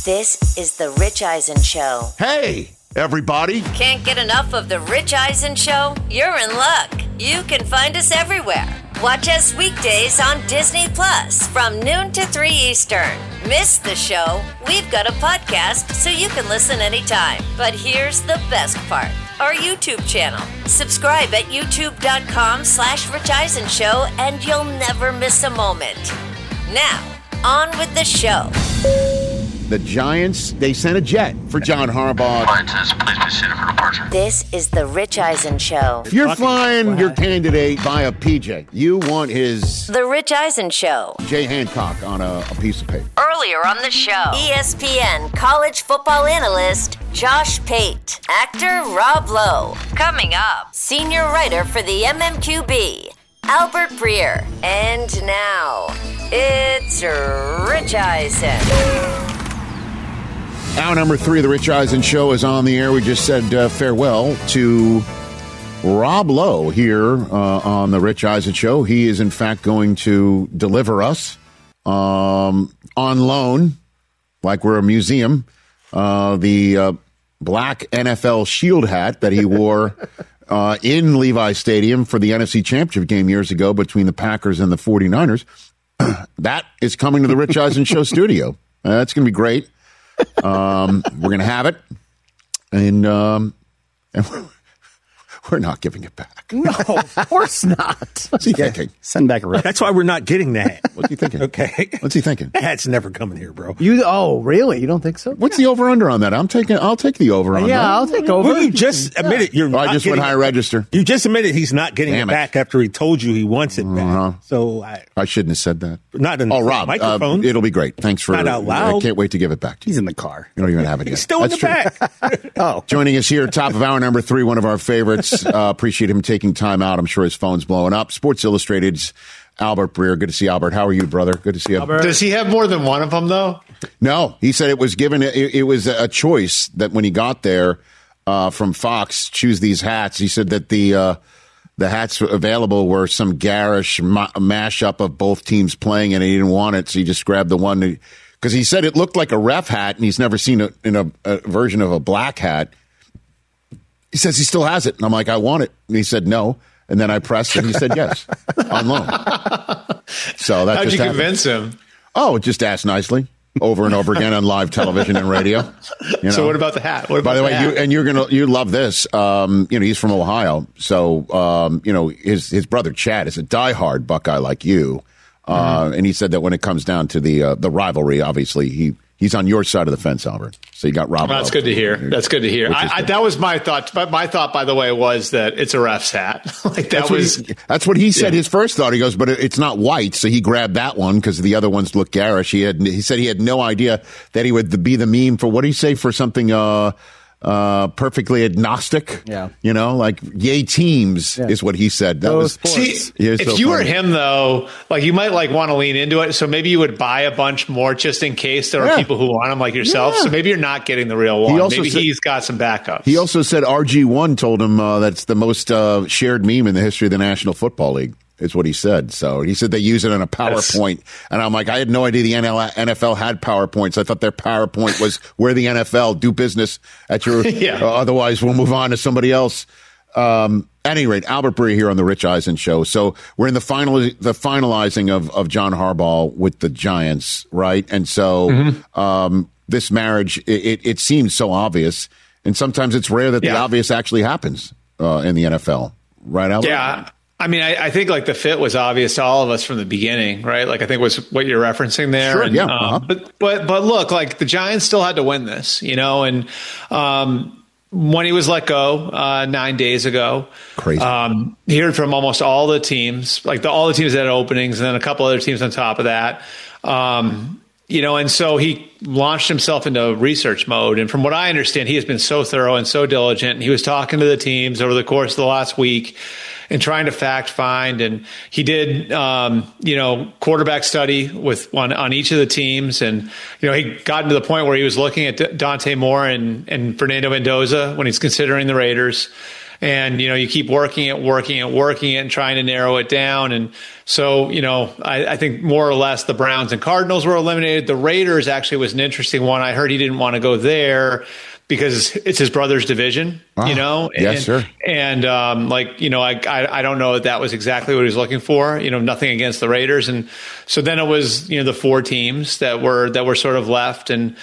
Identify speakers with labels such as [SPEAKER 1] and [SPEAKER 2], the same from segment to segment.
[SPEAKER 1] This is The Rich Eisen Show.
[SPEAKER 2] Hey, everybody.
[SPEAKER 1] Can't get enough of The Rich Eisen Show? You're in luck. You can find us everywhere. Watch us weekdays on Disney Plus from noon to 3 Eastern. Miss the show? We've got a podcast so you can listen anytime. But here's the best part. Our YouTube channel. Subscribe at youtube.com/Rich Eisen Show and you'll never miss a moment. Now, on with the show.
[SPEAKER 2] The Giants, they sent a jet for John Harbaugh.
[SPEAKER 3] Please be seated for departure.
[SPEAKER 1] This is The Rich Eisen Show.
[SPEAKER 2] If you're flying your candidate via PJ, you want his
[SPEAKER 1] The Rich Eisen Show.
[SPEAKER 2] Jay Hancock on a piece of paper.
[SPEAKER 1] Earlier on the show, ESPN college football analyst Josh Pate, actor Rob Lowe. Coming up, senior writer for the MMQB, Albert Breer. And now, it's Rich Eisen.
[SPEAKER 2] Hour number 3 of the Rich Eisen Show is on the air. We just said farewell to Rob Lowe here on the Rich Eisen Show. He is, in fact, going to deliver us on loan, like we're a museum, the black NFL shield hat that he wore in Levi Stadium for the NFC Championship game years ago between the Packers and the 49ers. That is coming to the Rich Eisen Show studio. That's going to be great. We're going to have it, and we're not giving it back.
[SPEAKER 4] No, of course not.
[SPEAKER 2] What's he thinking?
[SPEAKER 4] Send back a rep.
[SPEAKER 5] That's why we're not getting that.
[SPEAKER 2] What's he thinking?
[SPEAKER 5] Okay.
[SPEAKER 2] What's he thinking?
[SPEAKER 5] That's never coming here, bro.
[SPEAKER 4] Oh, really? You don't think so?
[SPEAKER 2] What's the over-under on that? I'll take the over on that.
[SPEAKER 4] Yeah, I'll take over.
[SPEAKER 5] Well, you just admitted you're not
[SPEAKER 2] I just went high register.
[SPEAKER 5] You just admitted he's not getting
[SPEAKER 2] Damn
[SPEAKER 5] it
[SPEAKER 2] it.
[SPEAKER 5] back after he told you he wants it back. So
[SPEAKER 2] I shouldn't have said that.
[SPEAKER 5] Not in the
[SPEAKER 2] Rob,
[SPEAKER 5] microphone.
[SPEAKER 2] It'll be great. Thanks for
[SPEAKER 5] Not out loud.
[SPEAKER 2] I can't wait to give it back to you.
[SPEAKER 4] He's in the car.
[SPEAKER 2] You don't even have it yet.
[SPEAKER 5] He's still
[SPEAKER 2] That's
[SPEAKER 5] in the
[SPEAKER 2] true.
[SPEAKER 5] back.
[SPEAKER 2] Joining us here, top of hour number 3, one of our favorites. Appreciate him taking time out. I'm sure his phone's blowing up. Sports Illustrated's Albert Breer. Good to see Albert. How are you, brother? Good to see you.
[SPEAKER 4] Albert.
[SPEAKER 6] Does he have more than one of them, though?
[SPEAKER 2] No, he said it was given. It was a choice that when he got there from Fox, choose these hats. He said that the hats available were some garish mashup of both teams playing, and he didn't want it, so he just grabbed the one because he said it looked like a ref hat, and he's never seen a version of a black hat. He says he still has it, and I'm like, I want it, and he said no. And then I pressed, and he said yes, on loan. So that
[SPEAKER 6] How'd
[SPEAKER 2] just
[SPEAKER 6] you
[SPEAKER 2] happened.
[SPEAKER 6] convince him?
[SPEAKER 2] Oh, just asked nicely, over and over again on live television and radio. You know?
[SPEAKER 6] So what about the hat? What about
[SPEAKER 2] By the way,
[SPEAKER 6] hat?
[SPEAKER 2] you love this. He's from Ohio, so his brother Chad is a diehard Buckeye like you, and he said that when it comes down to the rivalry, obviously he's on your side of the fence, Albert. So you got Rob.
[SPEAKER 6] That's good to hear. That's good to hear. That was my thought. But my thought, by the way, was that it's a ref's hat.
[SPEAKER 2] That's what he said. Yeah. His first thought. He goes, but it's not white, so he grabbed that one because the other ones look garish. He said he had no idea that he would be the meme for what did he say for something perfectly agnostic.
[SPEAKER 4] Yeah.
[SPEAKER 2] Like yay teams is what he said. That was
[SPEAKER 6] See, if you were him though, you might want to lean into it. So maybe you would buy a bunch more just in case there are people who want them like yourself. Yeah. So maybe you're not getting the real one. Maybe he's got some backups.
[SPEAKER 2] He also said RG1 told him that's the most shared meme in the history of the National Football League. Is what he said. So he said they use it on a PowerPoint. And I'm like, I had no idea the NFL had PowerPoints. I thought their PowerPoint was where the NFL do business at your, otherwise we'll move on to somebody else. At any rate, Albert Breer here on the Rich Eisen Show. So we're in the finalizing of John Harbaugh with the Giants, right? And so, this marriage, it seems so obvious. And sometimes it's rare that the obvious actually happens, in the NFL. Right, Albert?
[SPEAKER 6] Yeah. I mean, I think the fit was obvious to all of us from the beginning, right? I think was what you're referencing there.
[SPEAKER 2] Sure,
[SPEAKER 6] and,
[SPEAKER 2] yeah.
[SPEAKER 6] But look, the Giants still had to win this, and when he was let go 9 days ago,
[SPEAKER 2] crazy.
[SPEAKER 6] He heard from almost all the teams, all the teams that had openings, and then a couple other teams on top of that. And so he launched himself into research mode. And from what I understand, he has been so thorough and so diligent. And he was talking to the teams over the course of the last week and trying to fact find. And he did, quarterback study on each of the teams. And, he got to the point where he was looking at Dante Moore and Fernando Mendoza when he's considering the Raiders. And, you keep working it and trying to narrow it down. And so, I think more or less the Browns and Cardinals were eliminated. The Raiders actually was an interesting one. I heard he didn't want to go there because it's his brother's division,
[SPEAKER 2] Yes, sir.
[SPEAKER 6] And I don't know that was exactly what he was looking for. Nothing against the Raiders, and so then it was the 4 teams that were sort of left, and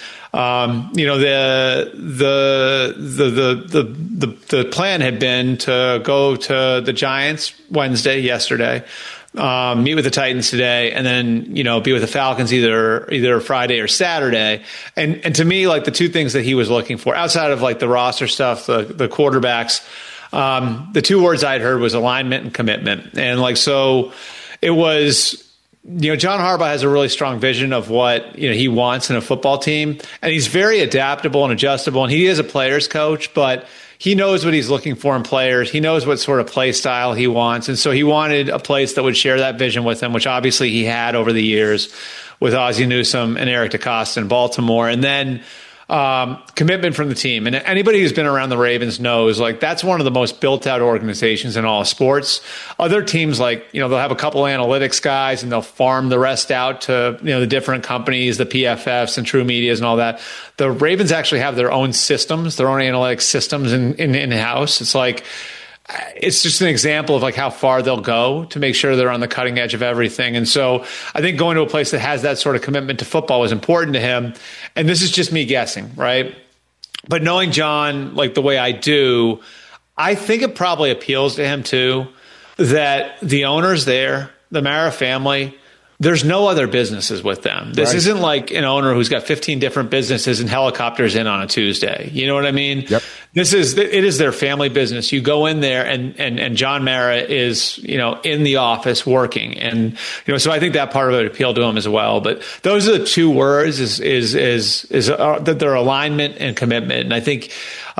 [SPEAKER 6] the plan had been to go to the Giants yesterday. Meet with the Titans today, and then be with the Falcons either Friday or Saturday. And to me, like the two things that he was looking for outside of like the roster stuff, the quarterbacks, the 2 words I'd heard was alignment and commitment. And like so, it was. John Harbaugh has a really strong vision of what he wants in a football team, and he's very adaptable and adjustable. And he is a player's coach, but he knows what he's looking for in players. He knows what sort of play style he wants. And so he wanted a place that would share that vision with him, which obviously he had over the years with Ozzie Newsome and Eric DeCosta in Baltimore. And then commitment from the team. And anybody who's been around the Ravens knows, like, that's one of the most built out organizations in all of sports. Other teams, like, they'll have a couple analytics guys and they'll farm the rest out to, the different companies, the PFFs and True Medias and all that. The Ravens actually have their own systems, their own analytics systems in-house. It's like, it's just an example of like how far they'll go to make sure they're on the cutting edge of everything. And so I think going to a place that has that sort of commitment to football was important to him. And this is just me guessing, right? But knowing John like the way I do, I think it probably appeals to him too, that the owners there, the Mara family, there's no other businesses with them. This isn't like an owner who's got 15 different businesses and helicopters in on a Tuesday. You know what I mean?
[SPEAKER 2] Yep.
[SPEAKER 6] It is their family business. You go in there and John Mara is, in the office working. And, so I think that part of it appealed to him as well. But those are the 2 words is that their alignment and commitment. And I think,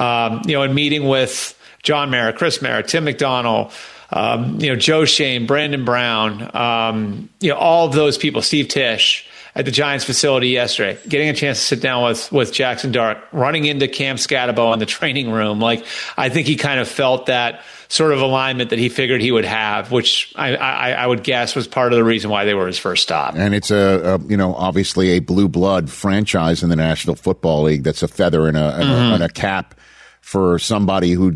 [SPEAKER 6] in meeting with John Mara, Chris Mara, Tim McDonald, Joe Shane, Brandon Brown, all of those people, Steve Tisch at the Giants facility yesterday, getting a chance to sit down with Jackson Dart, running into Cam Scatabo in the training room. Like, I think he kind of felt that sort of alignment that he figured he would have, which I would guess was part of the reason why they were his first stop.
[SPEAKER 2] And it's obviously a blue blood franchise in the National Football League. That's a feather in a cap for somebody who,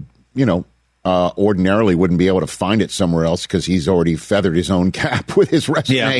[SPEAKER 2] ordinarily wouldn't be able to find it somewhere else because he's already feathered his own cap with his resume,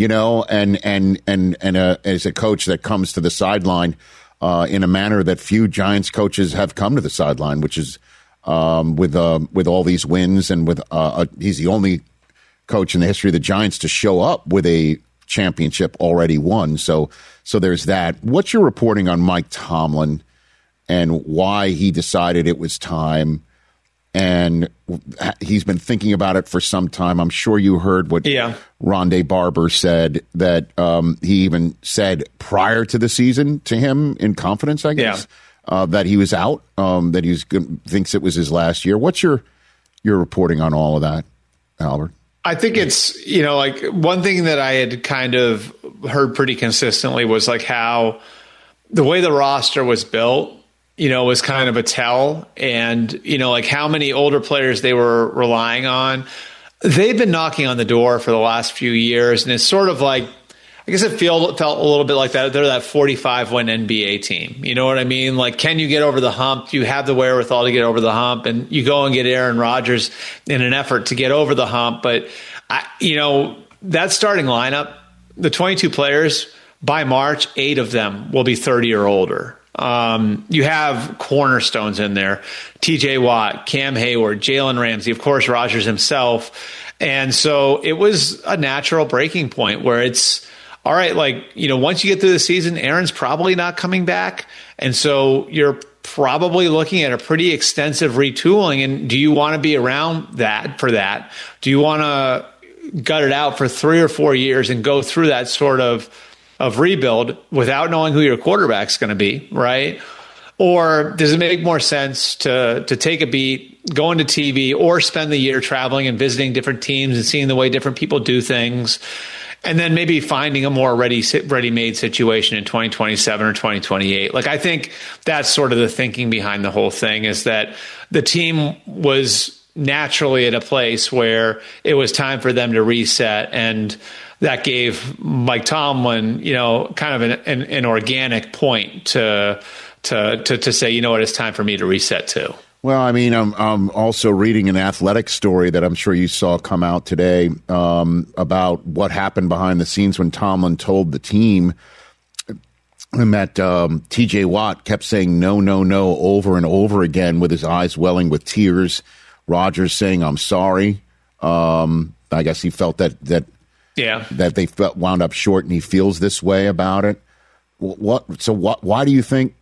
[SPEAKER 2] and as a coach that comes to the sideline in a manner that few Giants coaches have come to the sideline, which is with all these wins and with he's the only coach in the history of the Giants to show up with a championship already won. So there's that. What's your reporting on Mike Tomlin and why he decided it was time? And he's been thinking about it for some time. I'm sure you heard what Rondé Barber said, that he even said prior to the season to him in confidence, I guess, that he was out, that he thinks it was his last year. What's your reporting on all of that, Albert?
[SPEAKER 6] I think it's, like one thing that I had kind of heard pretty consistently was like how the way the roster was built, was kind of a tell. And, like how many older players they were relying on. They've been knocking on the door for the last few years. And it's sort of like, I guess it felt a little bit like that. They're that 45-win NBA team. You know what I mean? Like, can you get over the hump? Do you have the wherewithal to get over the hump? And you go and get Aaron Rodgers in an effort to get over the hump. But, that starting lineup, the 22 players, by March, 8 of them will be 30 or older. You have cornerstones in there, TJ Watt, Cam Hayward, Jalen Ramsey, of course, Rodgers himself. And so it was a natural breaking point where it's all right. Like, once you get through the season, Aaron's probably not coming back. And so you're probably looking at a pretty extensive retooling. And do you want to be around for that? Do you want to gut it out for 3 or 4 years and go through that sort of rebuild without knowing who your quarterback's going to be, right? Or does it make more sense to take a beat, go into TV, or spend the year traveling and visiting different teams and seeing the way different people do things and then maybe finding a more ready-made situation in 2027 or 2028. Like, I think that's sort of the thinking behind the whole thing, is that the team was naturally at a place where it was time for them to reset, and that gave Mike Tomlin, kind of an organic point to say, you know what, it's time for me to reset too.
[SPEAKER 2] Well, I mean, I'm also reading an athletic story that I'm sure you saw come out today about what happened behind the scenes when Tomlin told the team that T.J. Watt kept saying no, no, no over and over again with his eyes welling with tears. Rodgers saying, "I'm sorry." I guess he felt that they wound up short, and he feels this way about it. Why do you think?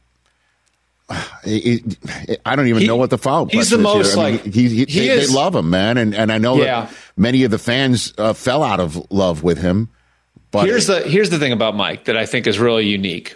[SPEAKER 2] I don't even know what the follow-up
[SPEAKER 6] he's the most
[SPEAKER 2] is. They love him, man, and I know that many of the fans fell out of love with him. But
[SPEAKER 6] here's the thing about Mike that I think is really unique.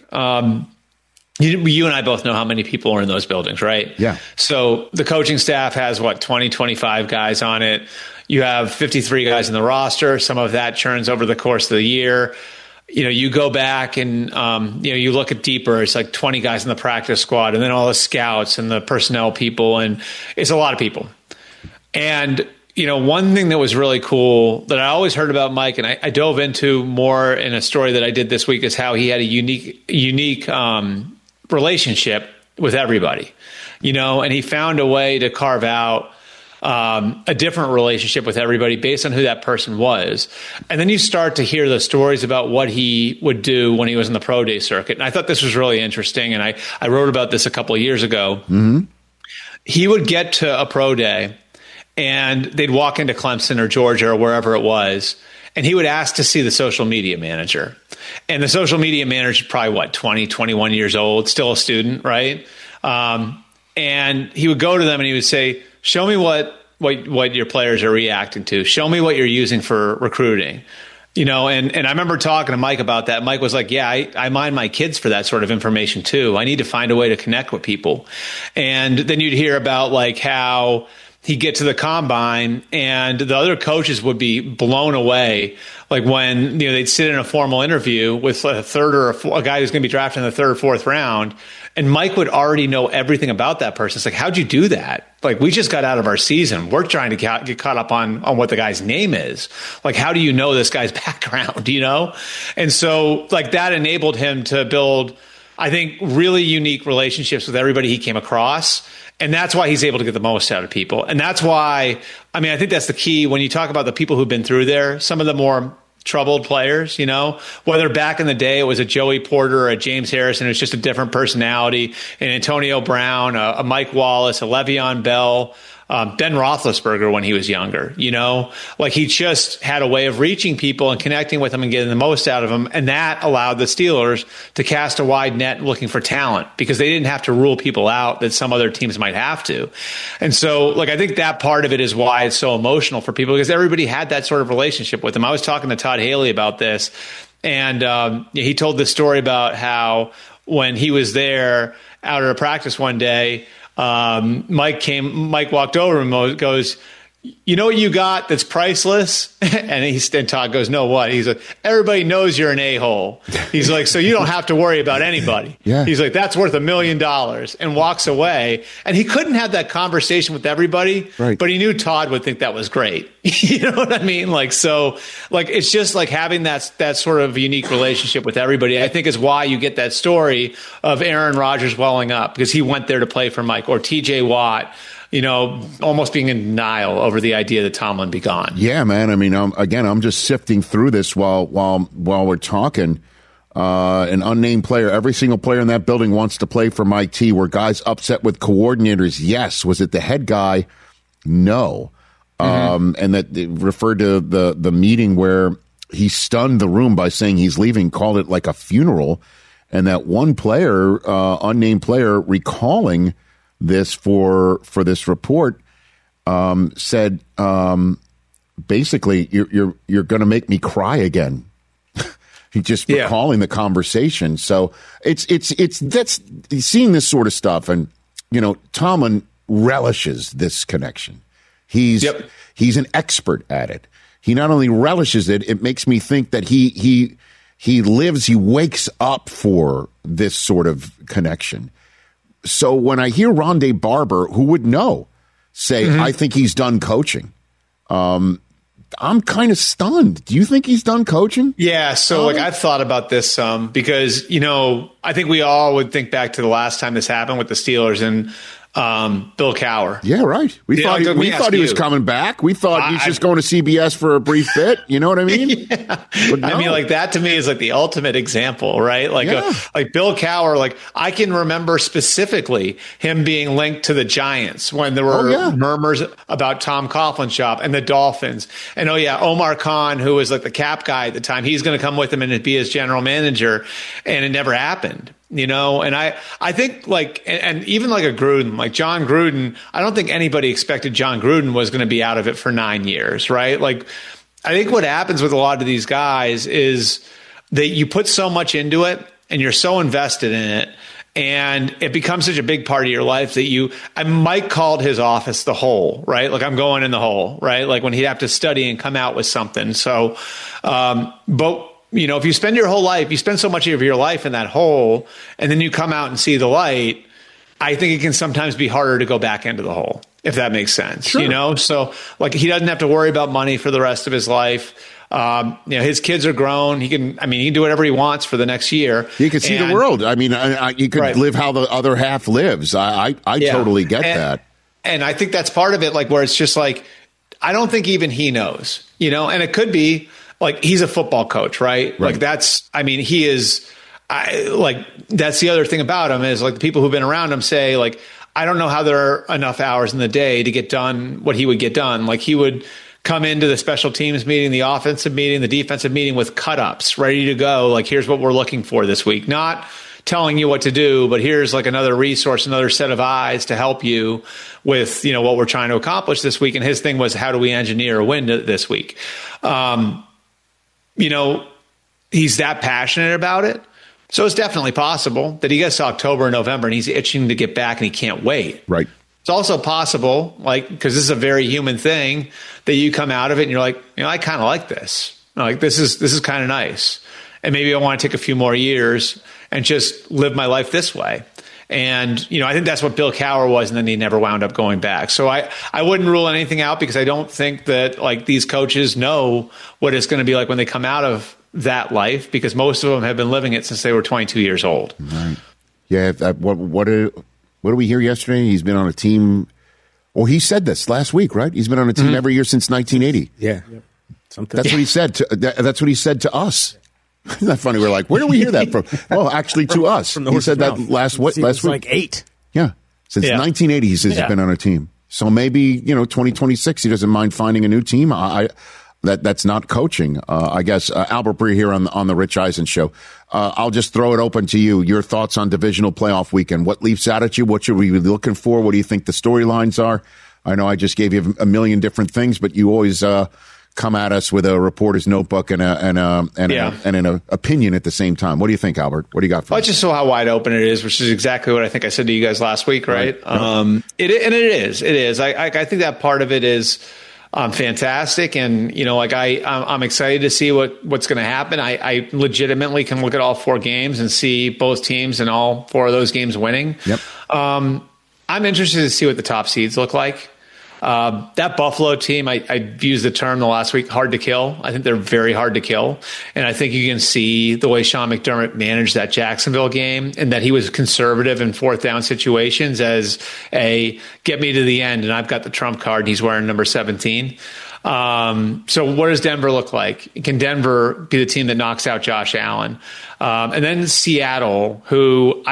[SPEAKER 6] You and I both know how many people are in those buildings, right?
[SPEAKER 2] Yeah.
[SPEAKER 6] So the coaching staff has 20, 25 guys on it. You have 53 guys in the roster. Some of that churns over the course of the year. You go back and, you look at deeper, it's like 20 guys in the practice squad, and then all the scouts and the personnel people, and it's a lot of people. And, one thing that was really cool that I always heard about Mike, and I dove into more in a story that I did this week, is how he had a unique relationship with everybody, and he found a way to carve out a different relationship with everybody based on who that person was. And then you start to hear the stories about what he would do when he was in the pro day circuit. And I thought this was really interesting. And I wrote about this a couple of years ago. Mm-hmm. He would get to a pro day and they'd walk into Clemson or Georgia or wherever it was, and he would ask to see the social media manager. And the social media manager is probably 20, 21 years old, still a student, right? And he would go to them and he would say, "Show me what your players are reacting to. Show me what you're using for recruiting." And I remember talking to Mike about that. Mike was like, "Yeah, I mind my kids for that sort of information too. I need to find a way to connect with people." And then you'd hear about how he'd get to the combine and the other coaches would be blown away. Like when, they'd sit in a formal interview with a third or a guy who's going to be drafted in the third or fourth round. And Mike would already know everything about that person. It's like, how'd you do that? Like, we just got out of our season. We're trying to get caught up on what the guy's name is. Like, how do you know this guy's background, And so, that enabled him to build, I think, really unique relationships with everybody he came across. And that's why he's able to get the most out of people. And that's why, I think that's the key when you talk about the people who've been through there, some of the more troubled players, whether back in the day it was a Joey Porter or a James Harrison, it's just a different personality, an Antonio Brown, a Mike Wallace, a Le'Veon Bell, Ben Roethlisberger when he was younger, he just had a way of reaching people and connecting with them and getting the most out of them. And that allowed the Steelers to cast a wide net looking for talent because they didn't have to rule people out that some other teams might have to. And so, I think that part of it is why it's so emotional for people, because everybody had that sort of relationship with him. I was talking to Todd Haley about this, and he told this story about how when he was there out at a practice one day, Mike walked over and goes, "You know what you got that's priceless?" And Todd goes, "No, what?" He's like, "Everybody knows you're an a-hole." He's like, "So you don't have to worry about anybody."
[SPEAKER 2] Yeah.
[SPEAKER 6] He's like, "That's worth $1 million," and walks away. And he couldn't have that conversation with everybody,
[SPEAKER 2] right,
[SPEAKER 6] but he knew Todd would think that was great. You know what I mean? It's just having that sort of unique relationship with everybody, I think, is why you get that story of Aaron Rodgers welling up because he went there to play for Mike, or TJ Watt, almost being in denial over the idea that Tomlin be gone.
[SPEAKER 2] Yeah, man. I'm just sifting through this while we're talking. An unnamed player. Every single player in that building wants to play for Mike T. Were guys upset with coordinators? Yes. Was it the head guy? No. And that it referred to the meeting where he stunned the room by saying he's leaving, called it like a funeral. And that one player, unnamed player, recalling this for this report, said basically, you're going to make me cry again. He just recalling the conversation. So that's seeing this sort of stuff, and Tomlin relishes this connection. He's an expert at it. he not only relishes it, it makes me think that he wakes up for this sort of connection. So when I hear Rondé Barber, who would know, say, I think he's done coaching, I'm kind of stunned. Do you think he's done coaching?
[SPEAKER 6] Yeah. So I've thought about this because, I think we all would think back to the last time this happened with the Steelers and Bill Cowher.
[SPEAKER 2] Yeah, right. We thought he was coming back. We thought he's just going to CBS for a brief bit. You know what I mean?
[SPEAKER 6] Yeah.
[SPEAKER 2] No.
[SPEAKER 6] I mean, like that to me is like the ultimate example, right? Like, like Bill Cowher, like I can remember specifically him being linked to the Giants when there were murmurs about Tom Coughlin's job and the Dolphins. And Omar Khan, who was like the cap guy at the time, he's going to come with him and be his general manager. And it never happened. And I think and even like a Gruden, like John Gruden, I don't think anybody expected John Gruden was going to be out of it for 9 years, right? Like, I think what happens with a lot of these guys is that you put so much into it and you're so invested in it and it becomes such a big part of your life that Mike called his office the hole, right? Like I'm going in the hole, right? Like when he'd have to study and come out with something. So, but if you spend your whole life, you spend so much of your life in that hole and then you come out and see the light, I think it can sometimes be harder to go back into the hole, if that makes sense. Sure. So like he doesn't have to worry about money for the rest of his life. His kids are grown. He can do whatever he wants for the next year.
[SPEAKER 2] He can see the world. I mean, you could live how the other half lives. I totally get that.
[SPEAKER 6] And I think that's part of it, like where it's just like, I don't think even he knows, and it could be, like he's a football coach, right? Like he is, that's the other thing about him is like the people who've been around him say like, I don't know how there are enough hours in the day to get done what he would get done. Like he would come into the special teams meeting, the offensive meeting, the defensive meeting with cut-ups ready to go. Like, here's what we're looking for this week. Not telling you what to do, but here's like another resource, another set of eyes to help you with, what we're trying to accomplish this week. And his thing was, how do we engineer a win this week? He's that passionate about it. So it's definitely possible that he gets to October and November and he's itching to get back and he can't wait.
[SPEAKER 2] Right.
[SPEAKER 6] It's also possible, because this is a very human thing, that you come out of it and you're like, I kind of like this. Like, this is kind of nice. And maybe I want to take a few more years and just live my life this way. And, I think that's what Bill Cowher was, and then he never wound up going back. So I wouldn't rule anything out because I don't think that, these coaches know what it's going to be like when they come out of that life, because most of them have been living it since they were 22 years old.
[SPEAKER 2] Right. Yeah. What did we hear yesterday? He's been on a team. Well, he said this last week, right? He's been on a team every year since 1980.
[SPEAKER 5] Yeah. Something.
[SPEAKER 2] That's what he said. That's what he said to us. Isn't that funny? We're like, where do we hear that from? Oh, actually, to us. He said that last week.
[SPEAKER 4] Like 8.
[SPEAKER 2] Yeah. Since 1980, he says he's been on a team. So maybe, 2026, he doesn't mind finding a new team. That's not coaching. I guess Albert Breer here on the Rich Eisen Show. I'll just throw it open to you. Your thoughts on divisional playoff weekend. What leaps out at you? What should we be looking for? What do you think the storylines are? I know I just gave you a million different things, but you always come at us with a reporter's notebook and an opinion at the same time. What do you think, Albert? What do you got for me?
[SPEAKER 6] I just saw how wide open it is, which is exactly what I think I said to you guys last week, right? It is. I think that part of it is fantastic. And, I'm excited to see what's going to happen. I legitimately can look at all 4 games and see both teams and all 4 of those games winning.
[SPEAKER 2] Yep.
[SPEAKER 6] I'm interested to see what the top seeds look like. That Buffalo team, I used the term the last week, hard to kill. I think they're very hard to kill. And I think you can see the way Sean McDermott managed that Jacksonville game and that he was conservative in 4th down situations as a get me to the end and I've got the trump card and he's wearing number 17. So what does Denver look like? Can Denver be the team that knocks out Josh Allen? And then Seattle, who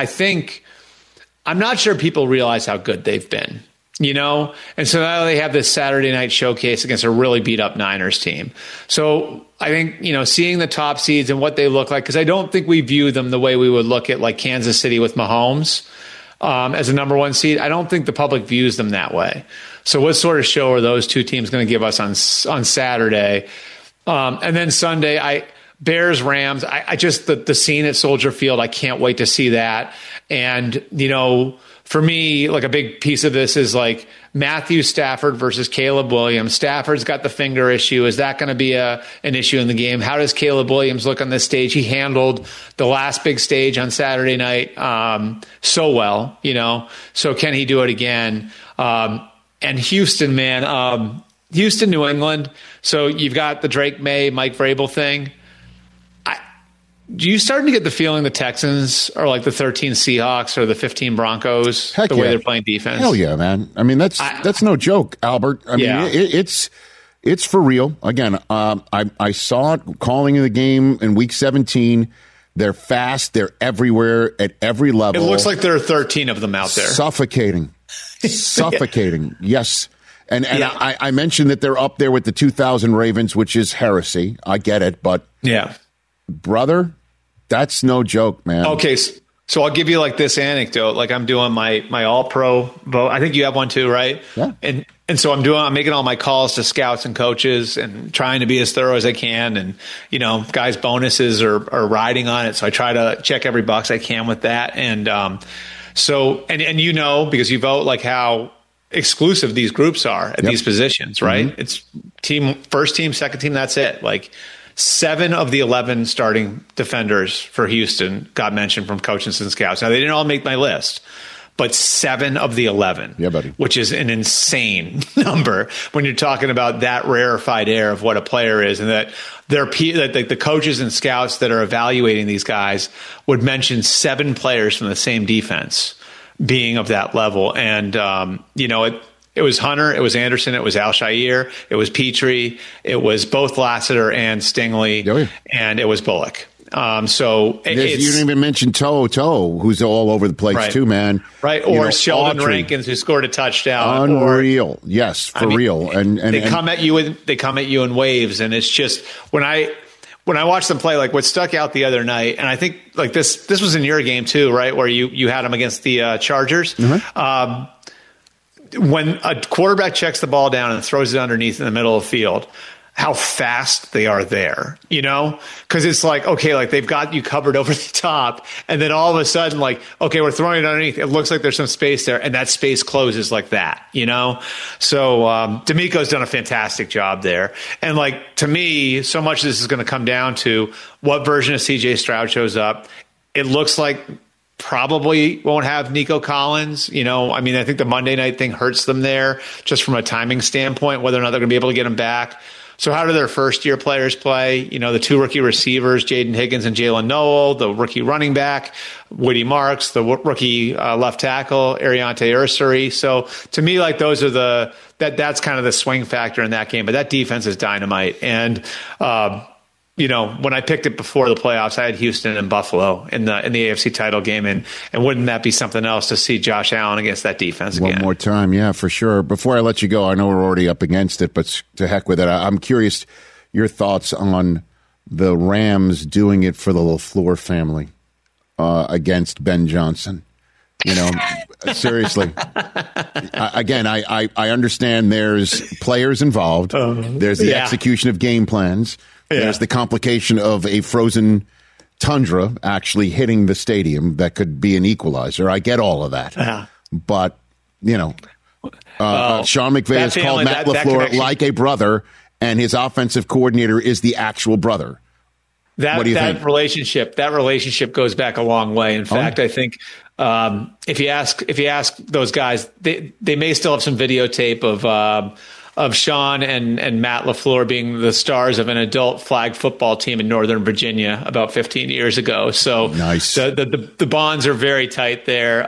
[SPEAKER 6] I'm not sure people realize how good they've been. And so now they have this Saturday night showcase against a really beat up Niners team. So I think, seeing the top seeds and what they look like, because I don't think we view them the way we would look at like Kansas City with Mahomes as a number 1 seed. I don't think the public views them that way. So what sort of show are those two teams going to give us on Saturday? And then Sunday, Bears, Rams, I just, the scene at Soldier Field, I can't wait to see that. And, for me, like a big piece of this is like Matthew Stafford versus Caleb Williams. Stafford's got the finger issue. Is that going to be an issue in the game? How does Caleb Williams look on this stage? He handled the last big stage on Saturday night so well, So can he do it again? And Houston, man, Houston, New England. So you've got the Drake May, Mike Vrabel thing. Do you starting to get the feeling the Texans are like the 13 Seahawks or the 15 Broncos, way they're playing defense?
[SPEAKER 2] Hell yeah, man. I mean, that's no joke, Albert. I mean, it's for real. Again, I saw it calling in the game in week 17. They're fast. They're everywhere at every level.
[SPEAKER 6] It looks like there are 13 of them out there.
[SPEAKER 2] Suffocating. Yes. And I mentioned that they're up there with the 2000 Ravens, which is heresy. I get it, but brother, that's no joke, man.
[SPEAKER 6] Okay, so I'll give you like this anecdote. Like I'm doing my all-pro vote. I think you have one too, right?
[SPEAKER 2] Yeah.
[SPEAKER 6] And so I'm making all my calls to scouts and coaches and trying to be as thorough as I can. And, guys' bonuses are riding on it. So I try to check every box I can with that. And because you vote, like how exclusive these groups are at these positions, right? Mm-hmm. It's first team, second team, that's it. Like 7 of the 11 starting defenders for Houston got mentioned from coaches and scouts. Now, they didn't all make my list, but 7 of the 11, which is an insane number when you're talking about that rarefied air of what a player is, and that the coaches and scouts that are evaluating these guys would mention 7 players from the same defense being of that level. And, it was Hunter, it was Anderson, it was Al-Shaair, it was Petrie, it was both Lassiter and Stingley, and it was Bullock. You didn't even mention
[SPEAKER 2] Toe, who's all over the place too, man.
[SPEAKER 6] Right, or Sheldon Rankins, who scored a touchdown.
[SPEAKER 2] Unreal, real. And
[SPEAKER 6] they come at you in waves, and it's just when I watched them play, like what stuck out the other night, and I think like this was in your game too, right, where you had them against the Chargers. Mm-hmm. When a quarterback checks the ball down and throws it underneath in the middle of the field, how fast they are there, because it's like, okay, like they've got you covered over the top. And then all of a sudden, like, okay, we're throwing it underneath. It looks like there's some space there, and that space closes like that, So D'Amico's done a fantastic job there. And like, to me, so much of this is going to come down to what version of CJ Stroud shows up. It looks like probably won't have Nico Collins. I think the Monday night thing hurts them there just from a timing standpoint, whether or not they're going to be able to get him back. So how do their first-year players play? The 2 rookie receivers, Jaden Higgins and Jalen Noel, the rookie running back, Woody Marks, the rookie left tackle, Ariante Ursary. So to me, like those are that's kind of the swing factor in that game. But that defense is dynamite. And when I picked it before the playoffs, I had Houston and Buffalo in the AFC title game, and wouldn't that be something else to see Josh Allen against that defense again?
[SPEAKER 2] One more time, yeah, for sure. Before I let you go, I know we're already up against it, but to heck with it. I'm curious your thoughts on the Rams doing it for the LaFleur family against Ben Johnson. Seriously. Again, I understand there's players involved. There's the execution of game plans. There's the complication of a frozen tundra actually hitting the stadium that could be an equalizer. I get all of that. But, Sean McVay has called Matt LaFleur like a brother, and his offensive coordinator is the actual brother. What do you think?
[SPEAKER 6] That relationship goes back a long way. In fact, I think if you ask those guys, they may still have some videotape of Sean and Matt LaFleur being the stars of an adult flag football team in Northern Virginia about 15 years ago. So
[SPEAKER 2] nice.
[SPEAKER 6] The bonds are very tight there.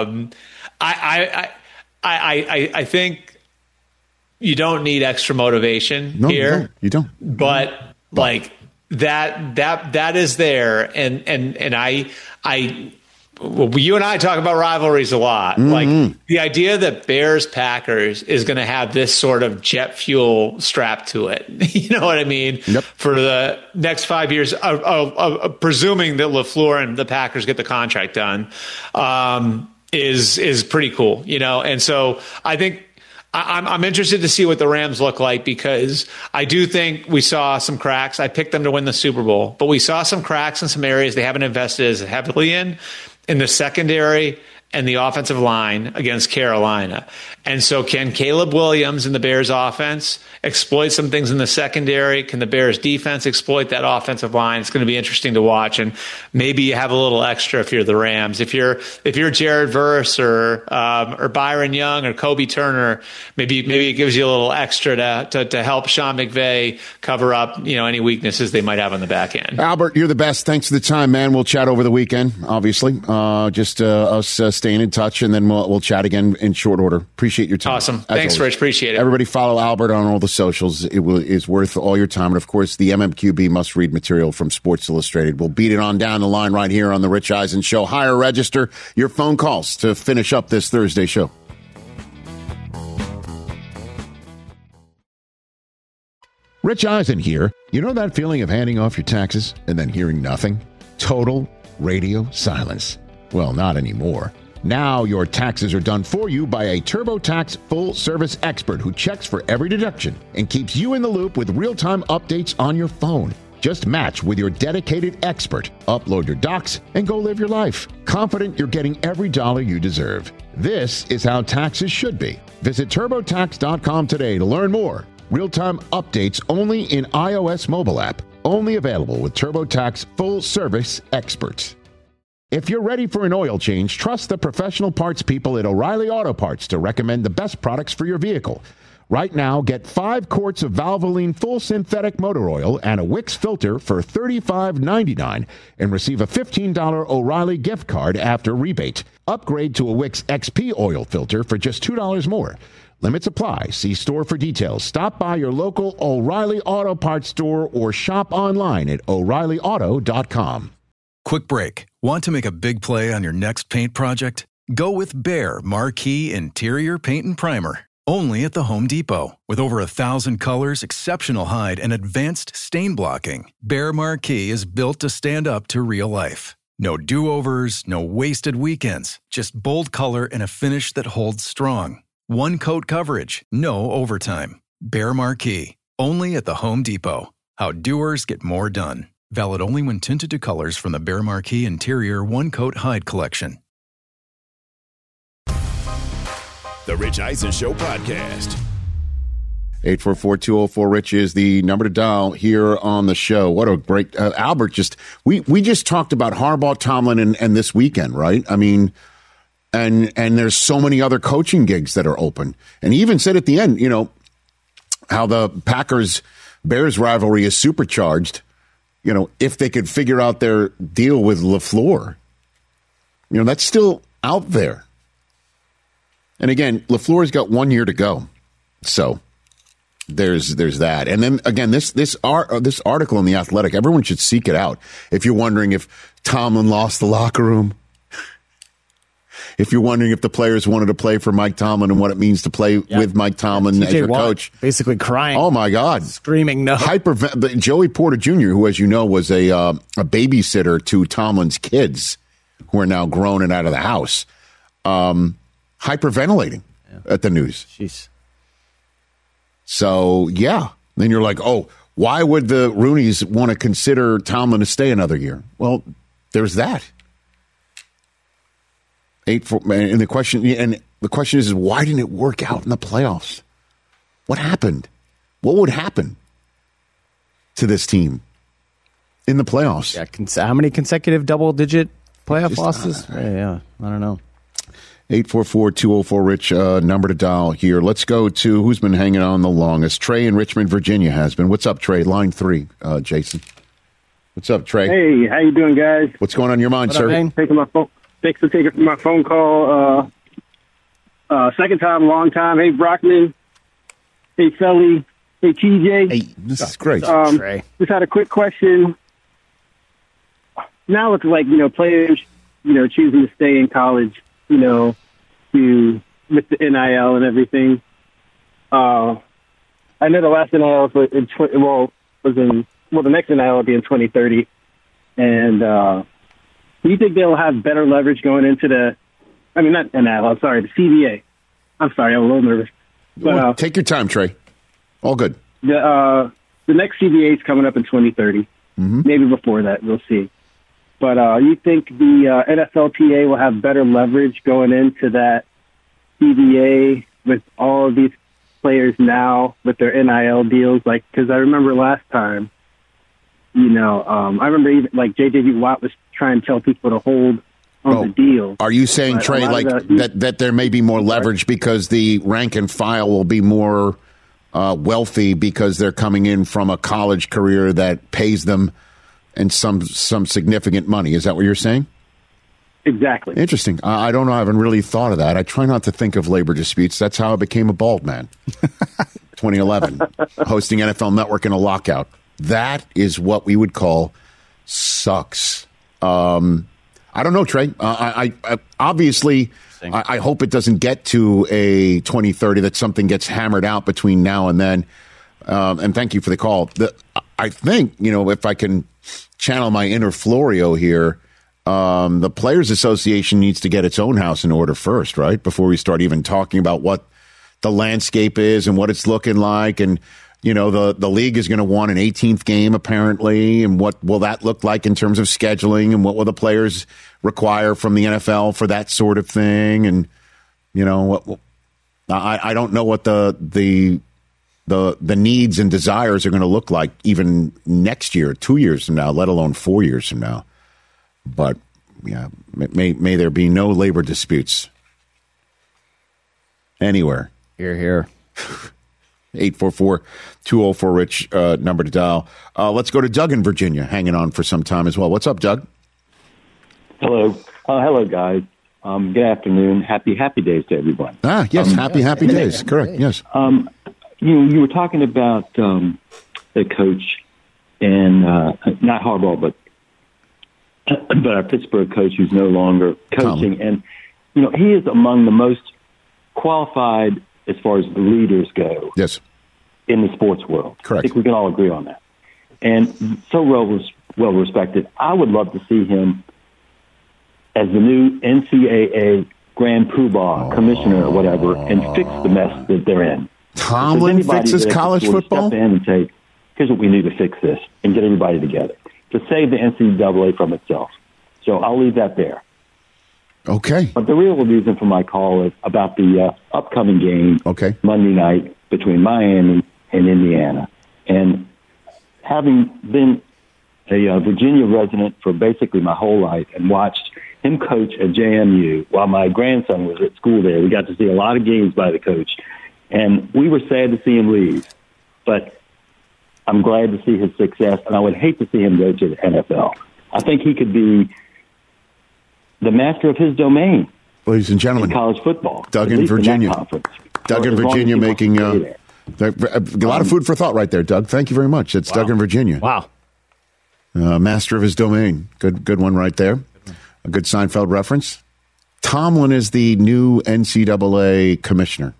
[SPEAKER 6] I think you don't need extra motivation here.
[SPEAKER 2] You don't.
[SPEAKER 6] But like that is there, and you and I talk about rivalries a lot. Mm-hmm. Like the idea that Bears-Packers is going to have this sort of jet fuel strapped to it. You know what I mean?
[SPEAKER 2] Yep.
[SPEAKER 6] For the next 5 years, presuming that LaFleur and the Packers get the contract done, is pretty cool. And so I think I'm interested to see what the Rams look like, because I do think we saw some cracks. I picked them to win the Super Bowl, but we saw some cracks in some areas they haven't invested as heavily in the secondary and the offensive line against Carolina. And so can Caleb Williams and the Bears offense exploit some things in the secondary? Can the Bears defense exploit that offensive line? It's going to be interesting to watch. And maybe you have a little extra if you're the Rams. If you're Jared Verse or Byron Young or Kobe Turner, maybe it gives you a little extra to help Sean McVay cover up, any weaknesses they might have on the back end.
[SPEAKER 2] Albert, you're the best. Thanks for the time, man. We'll chat over the weekend, obviously. Us staying in touch, and then we'll chat again in short order. Appreciate your time.
[SPEAKER 6] Awesome. Thanks, always. Rich. Appreciate it.
[SPEAKER 2] Everybody follow Albert on all the socials. It is worth all your time. And, of course, the MMQB must-read material from Sports Illustrated. We'll beat it on down the line right here on The Rich Eisen Show. Hire, register your phone calls to finish up this Thursday show. Rich Eisen here. You know that feeling of handing off your taxes and then hearing nothing? Total radio silence. Well, not anymore. Now your taxes are done for you by a TurboTax full-service expert who checks for every deduction and keeps you in the loop with real-time updates on your phone. Just match with your dedicated expert, upload your docs, and go live your life. Confident you're getting every dollar you deserve. This is how taxes should be. Visit TurboTax.com today to learn more. Real-time updates only in iOS mobile app. Only available with TurboTax full-service experts. If you're ready for an oil change, trust the professional parts people at O'Reilly Auto Parts to recommend the best products for your vehicle. Right now, get 5 quarts of Valvoline full synthetic motor oil and a Wix filter for $35.99 and receive a $15 O'Reilly gift card after rebate. Upgrade to a Wix XP oil filter for just $2 more. Limits apply. See store for details. Stop by your local O'Reilly Auto Parts store or shop online at O'ReillyAuto.com.
[SPEAKER 7] Quick break. Want to make a big play on your next paint project? Go with Behr Marquee Interior Paint and Primer. Only at the Home Depot. With over 1,000 colors, exceptional hide, and advanced stain blocking, Behr Marquee is built to stand up to real life. No do-overs, no wasted weekends. Just bold color and a finish that holds strong. One coat coverage, no overtime. Behr Marquee. Only at the Home Depot. How doers get more done. Valid only when tinted to colors from the Behr Marquee Interior One Coat Hide Collection.
[SPEAKER 8] The Rich Eisen Show podcast.
[SPEAKER 2] 844-204-RICH is the number to dial here on the show. What a great Albert! We just talked about Harbaugh, Tomlin, and this weekend, right? I mean, and there's so many other coaching gigs that are open. And he even said at the end, how the Packers-Bears rivalry is supercharged. If they could figure out their deal with LaFleur, that's still out there. And again, LaFleur's got 1 year to go. So there's that. And then again, this article in The Athletic, everyone should seek it out. If you're wondering if Tomlin lost the locker room, if you're wondering if the players wanted to play for Mike Tomlin and what it means to play with Mike Tomlin as your coach.
[SPEAKER 4] Basically crying.
[SPEAKER 2] Oh, my God.
[SPEAKER 4] Screaming no.
[SPEAKER 2] Joey Porter Jr., who, as you know, was a babysitter to Tomlin's kids, who are now grown and out of the house, hyperventilating at the news.
[SPEAKER 4] Jeez.
[SPEAKER 2] So, yeah. Then you're like, oh, why would the Rooneys want to consider Tomlin to stay another year? Well, there's that. And the question is, why didn't it work out in the playoffs? What happened? What would happen to this team in the playoffs?
[SPEAKER 4] Yeah, how many consecutive double-digit playoff losses? Yeah, I don't know.
[SPEAKER 2] 844-204-RICH, number to dial here. Let's go to who's been hanging on the longest. Trey in Richmond, Virginia has been. What's up, Trey? Line 3, Jason. What's up, Trey?
[SPEAKER 9] Hey, how you doing, guys?
[SPEAKER 2] What's going on in your mind, sir?
[SPEAKER 9] Taking my phone. Thanks for taking my phone call. Second time, long time. Hey, Brockman. Hey, Felly. Hey, TJ.
[SPEAKER 2] Hey, this is great.
[SPEAKER 4] Trey.
[SPEAKER 9] Just had a quick question. Now it's like, players, choosing to stay in college, with the NIL and everything. I know the last NIL was the next NIL will be in 2030. And, do you think they'll have better leverage going into the CBA? I'm sorry, I'm a little nervous. But
[SPEAKER 2] take your time, Trey. All good.
[SPEAKER 9] The next CBA is coming up in 2030. Maybe before that, we'll see. But you think the NFLPA will have better leverage going into that CBA with all of these players now with their NIL deals? Like, because I remember last time, I remember even like J.J. Watt was trying to tell people to hold on the deal.
[SPEAKER 2] Are you saying, Trey, that there may be more leverage because the rank and file will be more wealthy because they're coming in from a college career that pays them and some significant money? Is that what you're saying?
[SPEAKER 9] Exactly.
[SPEAKER 2] Interesting. I don't know. I haven't really thought of that. I try not to think of labor disputes. That's how I became a bald man. 2011, hosting NFL Network in a lockout. That is what we would call sucks. I don't know, Trey. I obviously, I hope it doesn't get to a 2030, that something gets hammered out between now and then. And thank you for the call. I think, if I can channel my inner Florio here, the Players Association needs to get its own house in order first, right? Before we start even talking about what the landscape is and what it's looking like. And, the league is going to want an 18th game, apparently. And what will that look like in terms of scheduling? And what will the players require from the NFL for that sort of thing? And, I don't know what the needs and desires are going to look like even next year, 2 years from now, let alone 4 years from now. But yeah, may there be no labor disputes anywhere.
[SPEAKER 4] Here.
[SPEAKER 2] 844-204-RICH, number to dial. Let's go to Doug in Virginia, hanging on for some time as well. What's up, Doug?
[SPEAKER 10] Hello. Hello, guys. Good afternoon. Happy days to everyone.
[SPEAKER 2] Yes, happy days. Correct, yes.
[SPEAKER 10] You were talking about the coach and not Harbaugh, but our Pittsburgh coach who's no longer coaching. And, he is among the most qualified as far as the leaders go.
[SPEAKER 2] Yes.
[SPEAKER 10] In the sports world.
[SPEAKER 2] Correct.
[SPEAKER 10] I think we can all agree on that. And so well respected. I would love to see him as the new NCAA Grand Poobah commissioner or whatever and fix the mess that they're in.
[SPEAKER 2] Tomlin fixes college football?
[SPEAKER 10] Step in and say, here's what we need to fix this and get everybody together to save the NCAA from itself. So I'll leave that there.
[SPEAKER 2] Okay.
[SPEAKER 10] But the real reason for my call is about the upcoming game Monday night between Miami and Indiana. And having been a Virginia resident for basically my whole life and watched him coach at JMU while my grandson was at school there, we got to see a lot of games by the coach. And we were sad to see him leave. But I'm glad to see his success, and I would hate to see him go to the NFL. I think he could be the master of his domain.
[SPEAKER 2] Ladies and gentlemen,
[SPEAKER 10] in college football.
[SPEAKER 2] Doug in Virginia. Doug in Virginia making a lot of food for thought right there, Doug. Thank you very much. It's Doug in Virginia.
[SPEAKER 4] Wow.
[SPEAKER 2] Master of his domain. Good one right there. A good Seinfeld reference. Tomlin is the new NCAA commissioner.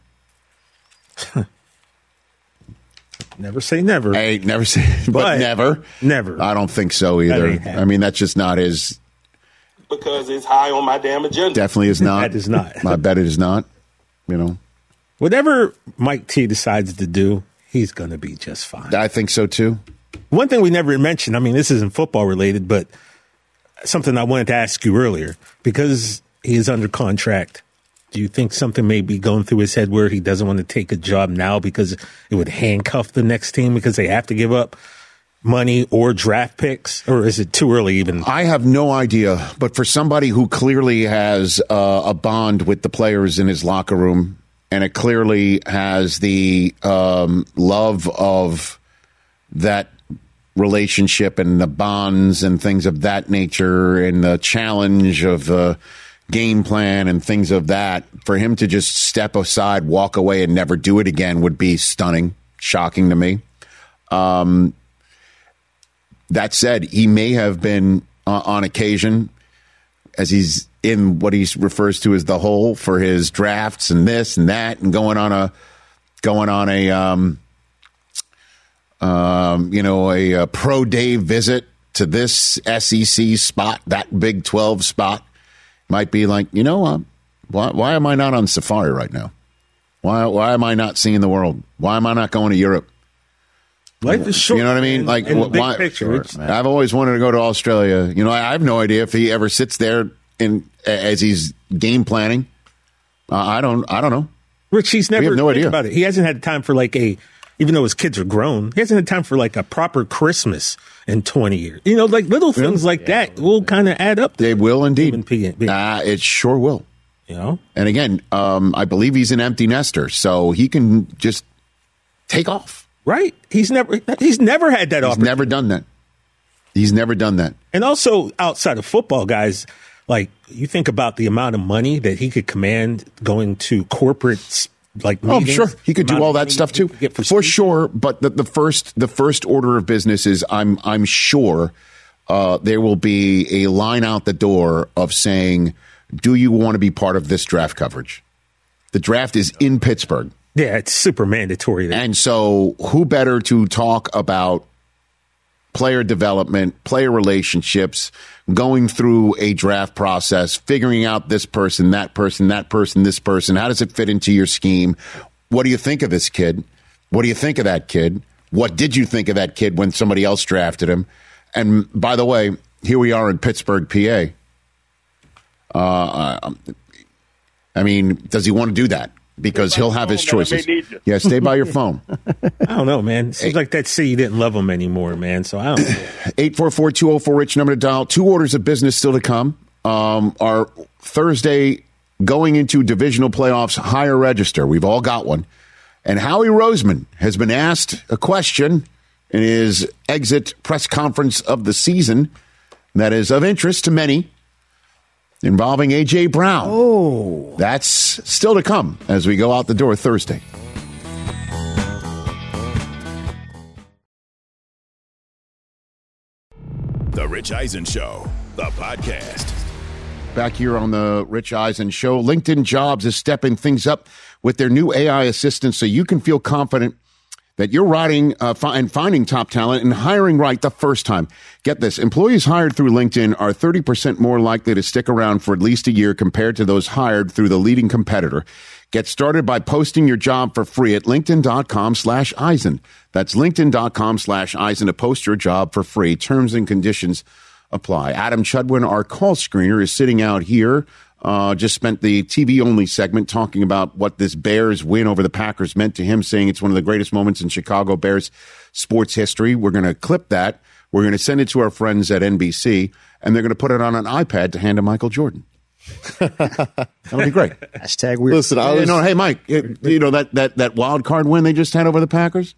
[SPEAKER 5] Never say never.
[SPEAKER 2] Hey, never say, but never.
[SPEAKER 5] Never.
[SPEAKER 2] I don't think so either. I mean, that's just not his.
[SPEAKER 11] Because it's high on my damn agenda.
[SPEAKER 2] Definitely is not.
[SPEAKER 5] That is not.
[SPEAKER 2] I bet it is not.
[SPEAKER 5] Whatever Mike T decides to do, he's going to be just fine.
[SPEAKER 2] I think so too.
[SPEAKER 5] One thing we never mentioned, I mean, this isn't football related, but something I wanted to ask you earlier, because he is under contract. Do you think something may be going through his head where he doesn't want to take a job now because it would handcuff the next team because they have to give up money or draft picks? Or is it too early even?
[SPEAKER 2] I have no idea. But for somebody who clearly has a bond with the players in his locker room, and it clearly has the love of that relationship and the bonds and things of that nature and the challenge of the game plan and things of that, for him to just step aside, walk away, and never do it again would be stunning, shocking to me. That said, he may have been on occasion, as he's in what he refers to as the hole for his drafts and this and that, and going on a pro day visit to this SEC spot, that Big 12 spot. Might be like, why am I not on safari right now? Why am I not seeing the world? Why am I not going to Europe?
[SPEAKER 5] Life is short.
[SPEAKER 2] You know what I mean? Like,
[SPEAKER 5] in the big
[SPEAKER 2] why,
[SPEAKER 5] picture,
[SPEAKER 2] I've always wanted to go to Australia. You know, I have no idea if he ever sits there as he's game planning. I don't know.
[SPEAKER 5] Rich, he's never
[SPEAKER 2] we have no idea
[SPEAKER 5] about it. He hasn't had time for even though his kids are grown, he hasn't had time for like a proper Christmas in 20 years. You know, like little things like that will kind of add up.
[SPEAKER 2] They will indeed. It sure will.
[SPEAKER 5] You know?
[SPEAKER 2] And again, I believe he's an empty nester, so he can just take off.
[SPEAKER 5] Right. He's never had that opportunity.
[SPEAKER 2] He's never done that. He's never done that.
[SPEAKER 5] And also outside of football, guys, like you think about the amount of money that he could command going to corporate meetings.
[SPEAKER 2] I'm sure he could do all that stuff too, for sure. But the first order of business is I'm sure there will be a line out the door of saying, do you want to be part of this draft coverage? The draft is in Pittsburgh.
[SPEAKER 5] Yeah, it's super mandatory.
[SPEAKER 2] And so who better to talk about player development, player relationships, going through a draft process, figuring out this person, that person, this person. How does it fit into your scheme? What do you think of this kid? What do you think of that kid? What did you think of that kid when somebody else drafted him? And by the way, here we are in Pittsburgh, PA. I mean, does he want to do that? Because he'll have his choices. Yeah, stay by your phone.
[SPEAKER 5] I don't know, man. It seems like that city didn't love him anymore, man. So I don't know.
[SPEAKER 2] 844-204-RICH, number to dial. 2 orders of business still to come. Our Thursday going into divisional playoffs higher register. We've all got one. And Howie Roseman has been asked a question in his exit press conference of the season that is of interest to many, involving A.J. Brown.
[SPEAKER 4] Oh.
[SPEAKER 2] That's still to come as we go out the door Thursday.
[SPEAKER 8] The Rich Eisen Show, the podcast.
[SPEAKER 2] Back here on the Rich Eisen Show, LinkedIn Jobs is stepping things up with their new AI assistant so you can feel confident that you're writing and finding top talent and hiring right the first time. Get this. Employees hired through LinkedIn are 30% more likely to stick around for at least a year compared to those hired through the leading competitor. Get started by posting your job for free at linkedin.com/Eisen. That's linkedin.com/Eisen to post your job for free. Terms and conditions apply. Adam Chudwin, our call screener, is sitting out here. Just spent the TV-only segment talking about what this Bears win over the Packers meant to him, saying it's one of the greatest moments in Chicago Bears sports history. We're going to clip that. We're going to send it to our friends at NBC, and they're going to put it on an iPad to hand to Michael Jordan. That'll be great.
[SPEAKER 4] Hashtag weird.
[SPEAKER 2] Listen, hey, Mike, you know that wild card win they just had over the Packers?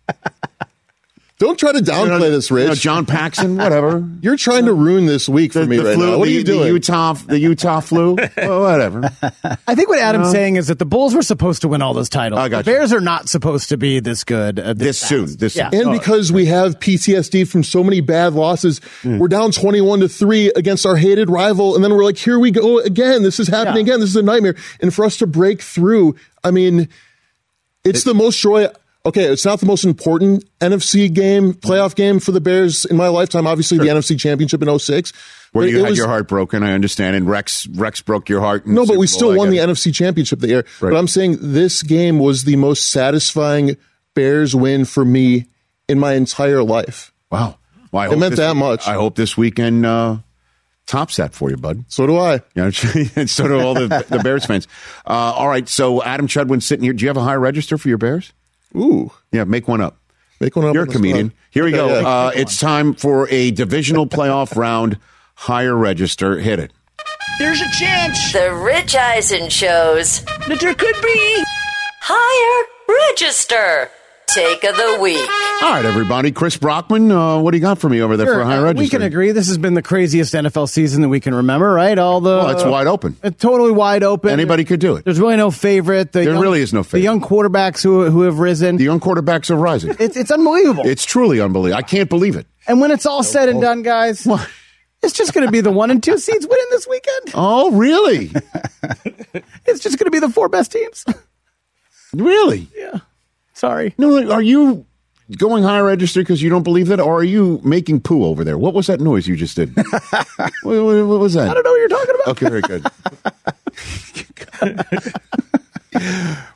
[SPEAKER 12] Don't try to downplay this, Rich.
[SPEAKER 2] John Paxson, whatever.
[SPEAKER 12] You're trying to ruin this week for me right now. What are you doing?
[SPEAKER 2] The Utah flu? Well, whatever.
[SPEAKER 4] I think what Adam's saying is that the Bulls were supposed to win all those titles.
[SPEAKER 2] I got
[SPEAKER 4] the Bears are not supposed to be this good.
[SPEAKER 2] This soon.
[SPEAKER 12] And because we have PTSD from so many bad losses, we're down 21-3 against our hated rival. And then we're like, here we go again. This is happening again. This is a nightmare. And for us to break through, I mean, it's the most joy. Okay, it's not the most important NFC game, playoff game for the Bears in my lifetime. Obviously, the NFC Championship in 2006.
[SPEAKER 2] Where you had your heart broken, I understand, and Rex broke your heart.
[SPEAKER 12] No, but we still won the NFC Championship the year. Right. But I'm saying this game was the most satisfying Bears win for me in my entire life.
[SPEAKER 2] Wow. Well,
[SPEAKER 12] it meant that much.
[SPEAKER 2] I hope this weekend tops that for you, bud.
[SPEAKER 12] So do I.
[SPEAKER 2] Yeah, and so do all the Bears fans. All right, so Adam Chudwin sitting here. Do you have a high register for your Bears?
[SPEAKER 12] Ooh.
[SPEAKER 2] Yeah, make one up.
[SPEAKER 12] Make one up.
[SPEAKER 2] You're a comedian. Here we go. Yeah. It's time for a divisional playoff round. Higher register. Hit it.
[SPEAKER 13] There's a chance.
[SPEAKER 1] The Rich Eisen shows
[SPEAKER 13] that there could be
[SPEAKER 1] higher register. Take of the week.
[SPEAKER 2] All right, everybody. Chris Brockman, what do you got for me over there for a high register?
[SPEAKER 4] We can agree this has been the craziest NFL season that we can remember, right?
[SPEAKER 2] It's wide open.
[SPEAKER 4] It's totally wide open.
[SPEAKER 2] Anybody could do it.
[SPEAKER 4] There's really no favorite.
[SPEAKER 2] There really is no favorite.
[SPEAKER 4] The young quarterbacks who have risen.
[SPEAKER 2] The young quarterbacks are rising.
[SPEAKER 4] It's unbelievable.
[SPEAKER 2] It's truly unbelievable. I can't believe it.
[SPEAKER 4] And when it's all said and done, guys, it's just going to be the 1 and 2 seeds winning this weekend.
[SPEAKER 2] Oh, really?
[SPEAKER 4] It's just going to be the 4 best teams.
[SPEAKER 2] Really?
[SPEAKER 4] Yeah. Sorry.
[SPEAKER 2] No, are you going high register because you don't believe that, or are you making poo over there? What was that noise you just did? what was that?
[SPEAKER 4] I don't know what you're talking about.
[SPEAKER 2] Okay, very good.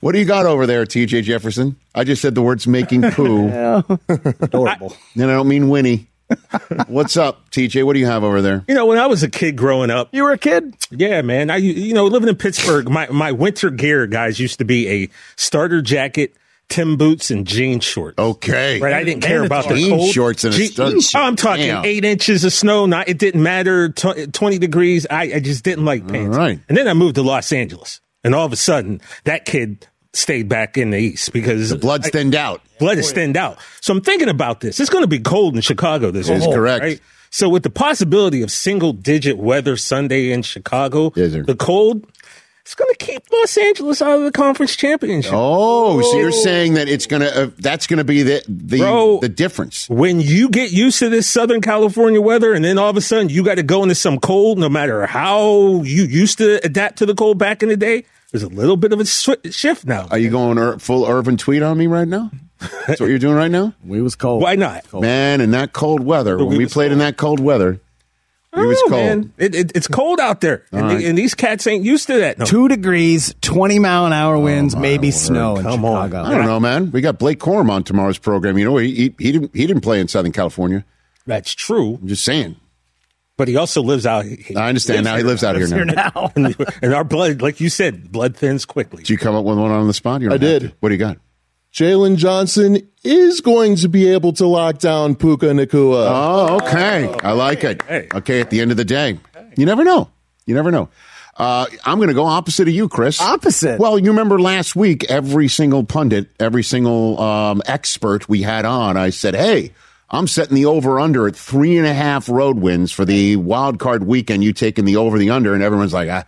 [SPEAKER 2] What do you got over there, TJ Jefferson? I just said the words making poo.
[SPEAKER 4] Adorable.
[SPEAKER 2] And I don't mean Winnie. What's up, TJ? What do you have over there?
[SPEAKER 5] You know, when I was a kid growing up.
[SPEAKER 4] You were a kid?
[SPEAKER 5] Yeah, man. Living in Pittsburgh, my winter gear, guys, used to be a starter jacket, Tim boots, and jean shorts.
[SPEAKER 2] Okay.
[SPEAKER 5] Right? I didn't care about the
[SPEAKER 2] jean
[SPEAKER 5] cold.
[SPEAKER 2] Shorts and a starter.
[SPEAKER 5] I'm talking 8 inches of snow. It didn't matter. 20 degrees. I just didn't like pants.
[SPEAKER 2] All right.
[SPEAKER 5] And then I moved to Los Angeles. And all of a sudden, that kid stayed back in the East because
[SPEAKER 2] the blood's thinned out.
[SPEAKER 5] Blood is thinned out. So I'm thinking about this. It's going to be cold in Chicago this week.
[SPEAKER 2] That is correct.
[SPEAKER 5] Right? So with the possibility of single-digit weather Sunday in Chicago, the cold, it's going to keep Los Angeles out of the conference championship.
[SPEAKER 2] Oh, so you're saying that it's going to that's going to be the difference.
[SPEAKER 5] When you get used to this Southern California weather and then all of a sudden you got to go into some cold, no matter how you used to adapt to the cold back in the day, there's a little bit of a shift now.
[SPEAKER 2] Are you going full Irvin tweet on me right now? That's what you're doing right now?
[SPEAKER 4] We was cold.
[SPEAKER 5] Why not?
[SPEAKER 2] Man, in that cold weather, when we played in that cold weather, it was cold.
[SPEAKER 5] Man. It's cold out there, and these cats ain't used to that. No.
[SPEAKER 4] 2 degrees, 20-mile-an-hour winds, maybe snow in Chicago.
[SPEAKER 2] I don't know, man. We got Blake Corum on tomorrow's program. You know, he didn't play in Southern California.
[SPEAKER 5] That's true.
[SPEAKER 2] I'm just saying.
[SPEAKER 5] But he also lives out.
[SPEAKER 2] I understand now. He lives out here now.
[SPEAKER 5] And our blood, like you said, blood thins quickly.
[SPEAKER 2] Did you come up with one on the spot?
[SPEAKER 12] I did.
[SPEAKER 2] What do you got?
[SPEAKER 12] Jalen Johnson is going to be able to lock down Puka Nacua.
[SPEAKER 2] Oh, okay. I like it. Okay, at the end of the day. You never know. You never know. I'm going to go opposite of you, Chris.
[SPEAKER 4] Opposite?
[SPEAKER 2] Well, you remember last week, every single pundit, every single expert we had on, I said, hey, I'm setting the over-under at 3.5 road wins for the wild card weekend. You taking the over, the under, and everyone's like,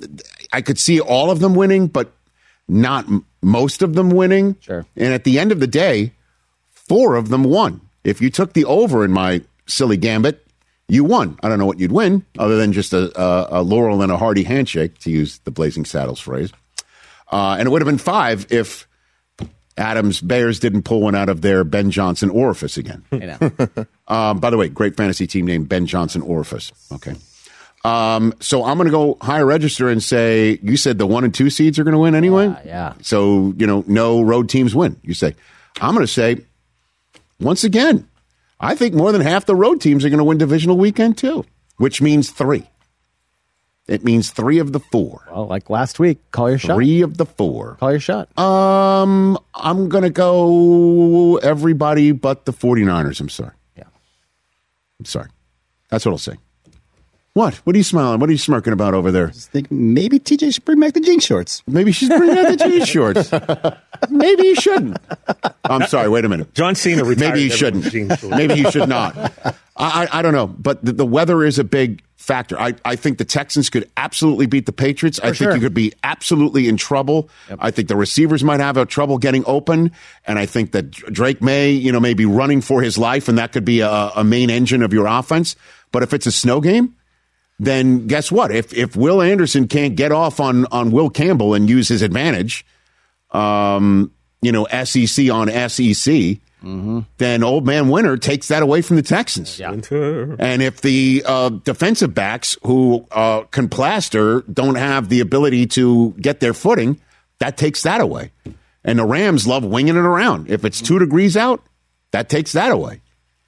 [SPEAKER 2] I could see all of them winning, but not most of them winning.
[SPEAKER 4] Sure.
[SPEAKER 2] And at the end of the day, 4 of them won. If you took the over in my silly gambit, you won. I don't know what you'd win other than just a Laurel and a hearty handshake, to use the Blazing Saddles phrase. And it would have been 5 if Adams Bears didn't pull one out of their Ben Johnson orifice again. By the way, great fantasy team named Ben Johnson Orifice. Okay. So I'm going to go higher register and say, you said the 1 and 2 seeds are going to win anyway?
[SPEAKER 4] Yeah.
[SPEAKER 2] So, no road teams win, you say. I'm going to say, once again, I think more than half the road teams are going to win divisional weekend too, which means 3. It means 3 of the 4.
[SPEAKER 4] Well, like last week, call your shot.
[SPEAKER 2] 3 of the 4.
[SPEAKER 4] Call your shot.
[SPEAKER 2] I'm going to go everybody but the 49ers. I'm sorry.
[SPEAKER 4] Yeah.
[SPEAKER 2] I'm sorry. That's what I'll say. What? What are you smiling? What are you smirking about over there?
[SPEAKER 14] Just think maybe TJ should bring back the jean shorts.
[SPEAKER 2] Maybe she's bringing out the jean shorts. Maybe you shouldn't. I'm sorry. Wait a minute.
[SPEAKER 5] John Cena retired.
[SPEAKER 2] Maybe he shouldn't. Maybe he should not. I don't know. But the weather is a big factor. I think the Texans could absolutely beat the Patriots. I think you could be absolutely in trouble. Yep. I think the receivers might have trouble getting open. And I think that Drake may be running for his life, and that could be a main engine of your offense. But if it's a snow game, then guess what? If Will Anderson can't get off on Will Campbell and use his advantage, SEC on SEC, then Old Man Winter takes that away from the Texans.
[SPEAKER 4] Yeah.
[SPEAKER 2] And if the defensive backs who can plaster don't have the ability to get their footing, that takes that away. And the Rams love winging it around. If it's 2 degrees out, that takes that away.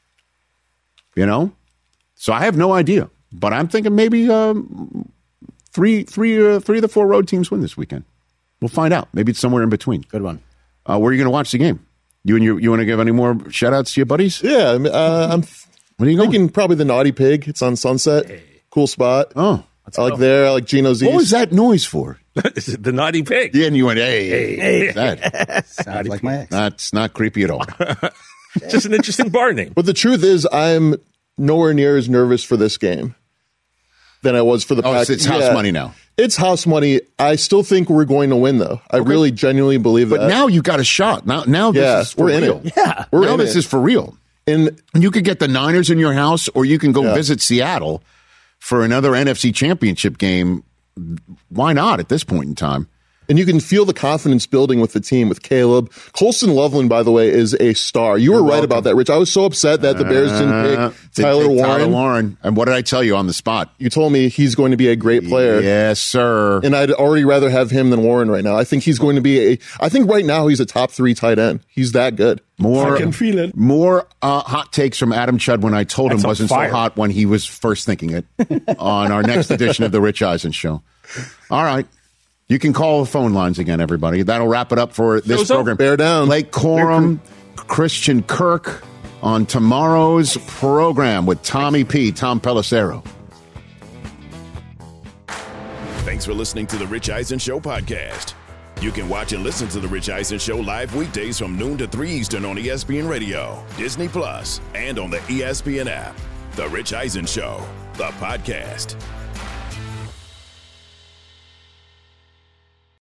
[SPEAKER 2] So I have no idea. But I'm thinking maybe 3 of the 4 road teams win this weekend. We'll find out. Maybe it's somewhere in between.
[SPEAKER 4] Good one.
[SPEAKER 2] Where are you going to watch the game? You want to give any more shout-outs to your buddies?
[SPEAKER 12] Yeah. I'm thinking probably the Naughty Pig. It's on Sunset. Hey. Cool spot.
[SPEAKER 2] Oh.
[SPEAKER 12] I like Gino's East.
[SPEAKER 2] What was that noise for?
[SPEAKER 5] Is it the Naughty Pig?
[SPEAKER 2] Yeah, and you went, hey. That.
[SPEAKER 14] Sounds like my ex.
[SPEAKER 2] That's not creepy at all.
[SPEAKER 5] Just an interesting bar name.
[SPEAKER 12] But the truth is, I'm nowhere near as nervous for this game than I was for the Packers.
[SPEAKER 2] It's house money now.
[SPEAKER 12] It's house money. I still think we're going to win, though. I really genuinely believe that.
[SPEAKER 2] But now you got a shot. Now this is for real.
[SPEAKER 12] In it. Yeah, now
[SPEAKER 2] this is for real. And you could get the Niners in your house, or you can go visit Seattle for another NFC Championship game. Why not at this point in time?
[SPEAKER 12] And you can feel the confidence building with the team, with Caleb. Colston Loveland, by the way, is a star. You were right about that, Rich. I was so upset that the Bears didn't pick Tyler Warren.
[SPEAKER 2] And what did I tell you on the spot?
[SPEAKER 12] You told me he's going to be a great player.
[SPEAKER 2] Yes, sir.
[SPEAKER 12] And I'd already rather have him than Warren right now. I think he's going to be I think right now he's a top 3 tight end. He's that good.
[SPEAKER 2] I
[SPEAKER 15] can feel it.
[SPEAKER 2] More hot takes from Adam Chudd when I told him wasn't so hot when he was first thinking it on our next edition of the Rich Eisen Show. All right. You can call the phone lines again, everybody. That'll wrap it up for this program.
[SPEAKER 12] Bear down.
[SPEAKER 2] Lake Coram, Christian Kirk on tomorrow's program with Tommy P. Tom Pelissero.
[SPEAKER 8] Thanks for listening to the Rich Eisen Show podcast. You can watch and listen to the Rich Eisen Show live weekdays from noon to 3 Eastern on ESPN Radio, Disney Plus, and on the ESPN app. The Rich Eisen Show, the podcast.